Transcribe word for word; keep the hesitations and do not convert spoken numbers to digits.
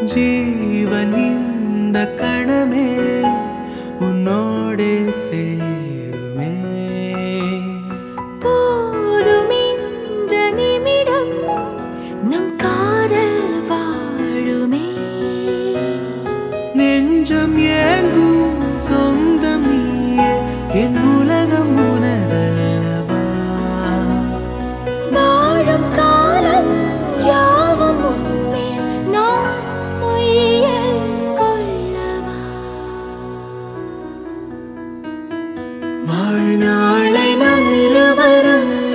ஜீவன் இந்த கணமே உன்னோடே சேருமே. போதும் இந்த நிமிடம் நம் காதல் வாழுமே. நெஞ்சம் ஏங்கும் சொந்தம் நீயே, என் உலகம் உனதல்லவா. வாழும் காலம் யாவும் உன்மேல் நான் பொய்யல் கொள்ளவா. வாழ்நாளை நம் இருவரும்